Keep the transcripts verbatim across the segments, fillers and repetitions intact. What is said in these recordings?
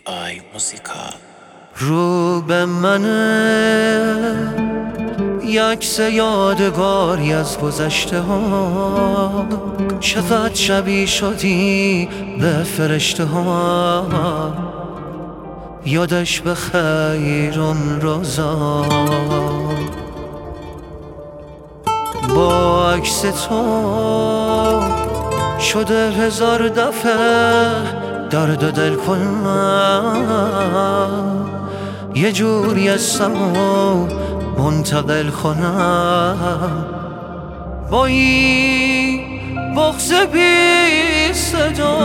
آی موزیکا رو به منه یکس یادگاری از گذشته ها، چقدر شبیه شدی به فرشته ها. یادش به خیر اون روزا با عکس تو شده هزار دفعه درد و دل کنم، یه جوری هستم و منتقل کنم با این بغض بی صدا،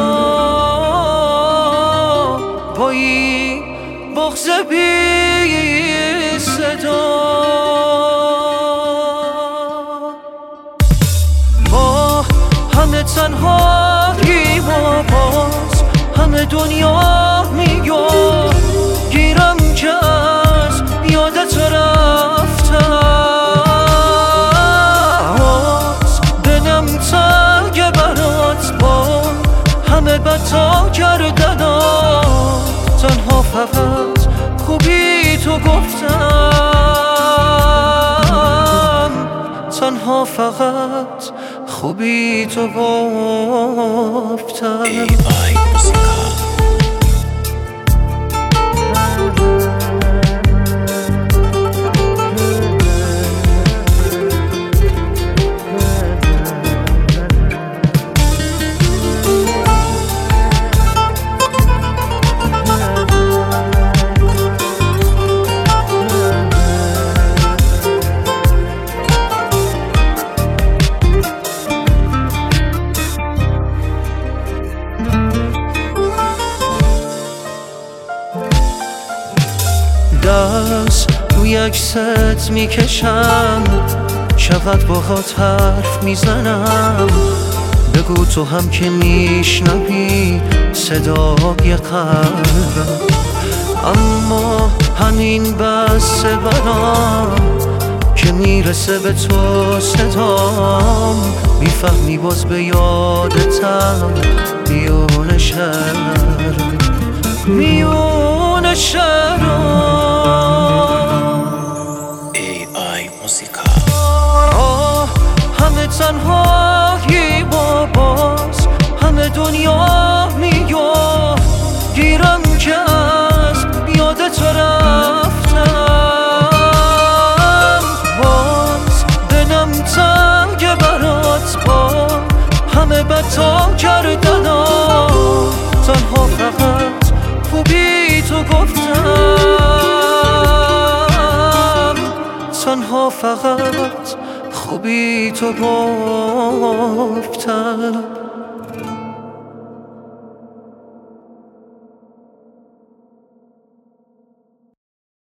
با این بغض بی صدا. با همه تنهایی و باز همه دنیا میگه گیرم که از یادت رفتم، دلم تنگ برات با همه بتا کردنم، تنها فقط خوبی تو گفتم، تنها فقط خوبی تو گفتم. ای آی موزیکا دست روی عکست میکشم، چقدر باهات حرف میزنم، بگو تو هم که میشنوی صدای قلبم، اما همین بسه برام که میرسه به تو صدام، میفهمی باز به یادتم میون شهر میون شهر. ای آی موزیکا همه تنهایی با باز همه دنیا میگه گیرم که از یادت رفتم، باز دلم تنگ برات با همه بتا کردنم، تنها فقط خوبی تو گفتم، تنها فقط خوبی تو گفتم.